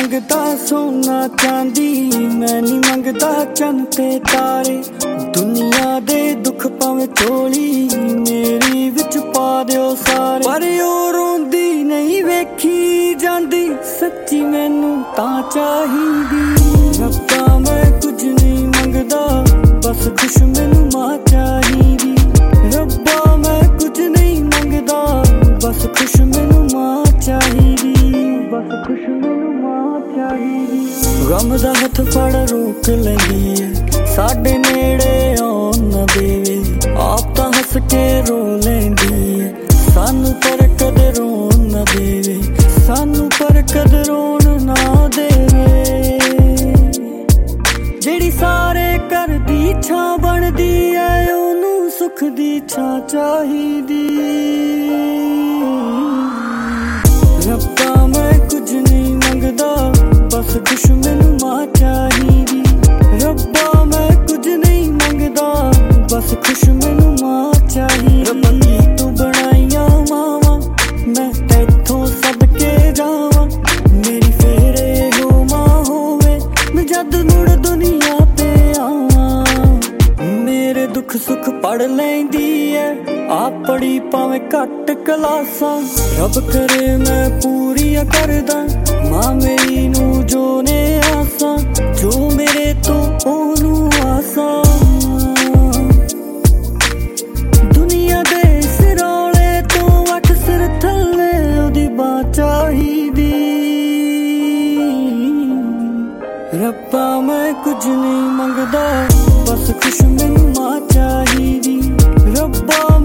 ਮੰਗਦਾ ਸੋਨਾ ਚਾਂਦੀ, ਮੈਂ ਨੀ ਮੰਗਦਾ ਚੰਨ ਤੇ ਤਾਰੇ। ਦੁਨੀਆ ਦੇ ਦੁੱਖ ਭਾਵੇਂ ਝੋਲੀ ਮੇਰੀ ਵਿੱਚ ਪਾ ਦਿਓ ਸਾਰੇ, ਪਰ ਉਹ ਰੋਂਦੀ ਨਹੀਂ ਵੇਖੀ ਜਾਂਦੀ, ਸੱਚੀ ਮੈਨੂੰ ਤਾਂ ਚਾਹੀਦੀ। ਰੱਬਾ ਮੈਂ ਕੁਝ ਨਹੀਂ ਮੰਗਦਾ, ਬਸ ਖੁਸ਼ ਮੈਨੂੰ ਮਾਂ ਚਾਹੀਦੀ। ਰੱਬਾ ਮੈਂ ਕੁਝ ਨਹੀਂ ਮੰਗਦਾ, ਬਸ ਖੁਸ਼ ਮੈਨੂੰ ਮਾਂ ਚਾਹੀਦੀ, ਬਸ ਖੁਸ਼ ਮੈਨੂੰ ਮਾਂ ਚਾਹੀਦੀ। ਗਮ ਦਾ ਹੱਥ ਫੜ ਰੋਕ ਲੈਂਦੀ ਏ, ਸਾਡੇ ਨੇੜੇ ਆਉਣ ਨਾ ਦੇਵੇ। ਆਪ ਤਾਂ ਹੱਸ ਕੇ ਰੋ ਲੈਂਦੀ ਏ, ਸਾਨੂੰ ਪਰ ਕਦੇ ਰੋਣ ਨਾ ਦੇਵੇ, ਸਾਨੂੰ ਪਰ ਕਦੇ ਰੋਣ ਨਾ ਦੇਵੇ। ਜਿਹੜੀ ਸਾਰੇ ਘਰ ਦੀ ਛਾਂ ਬਣਦੀ ਏ, ਉਹਨੂੰ ਸੁੱਖ ਦੀ ਛਾਂ ਚਾਹੀਦੀ। ਰੱਬਾ ਮੈਂ ਕੁਝ ਨਹੀਂ ਮੰਗਦਾ, ਬਸ ਖੁਸ਼ ਮੈਨੂੰ ਮਾਂ ਚਾਹੀਦੀ। ਰੱਬਾ ਮੈਂ ਕੁਝ ਨਹੀਂ ਮੰਗਦਾ, ਬਸ ਖੁਸ਼ ਮੈਨੂੰ ਮਾਂ ਚਾਹੀਦੀ। ਰੱਬਾ ਨੀ ਤੂੰ ਬਣਾਈਆਂ ਮਾਵਾਂ, ਮੈਂ ਤੈਥੋਂ ਸਦਕੇ ਜਾਵਾਂ। ਮੇਰੀ ਫੇਰ ਇਹੋ ਮਾਂ ਹੋਵੇ, ਮੈਂ ਜਦ ਮੁੜ ਦੁਨੀਆ ਤੇ ਆਵਾਂ। ਮੇਰੇ ਦੁੱਖ ਸੁੱਖ ਪੜ ਲੈਂਦੀ ਐ, ਆਪ ਪੜੀ ਭਾਵੇਂ ਘੱਟ ਕਲਾਸਾਂ। ਰੱਬ ਕਰੇ ਮੈਂ ਪੂਰੀਆਂ ਕਰਦਾ ਮਾਂ ਮੇਰੀ ਨੂੰ ਜੋ ਨੇ ਆਸਾਂ, ਜੋ ਮੇਰੇ ਤੋਂ ਉਹਨੂੰ ਆਸਾਂ। ਦੁਨੀਆ ਦੇ ਇਸ ਰੌਲੇ ਤੋਂ ਅਕਸਰ ਥੱਲੇ ਉਹਦੀ ਬਾਂਹ ਚਾਹੀਦੀ। ਰੱਬਾ ਮੈਂ ਕੁਝ ਨਹੀਂ ਮੰਗਦਾ, ਬਸ ਖੁਸ਼ ਮੈਨੂੰ ਮਾਂ ਚਾਹੀਦੀ। ਰੱਬਾ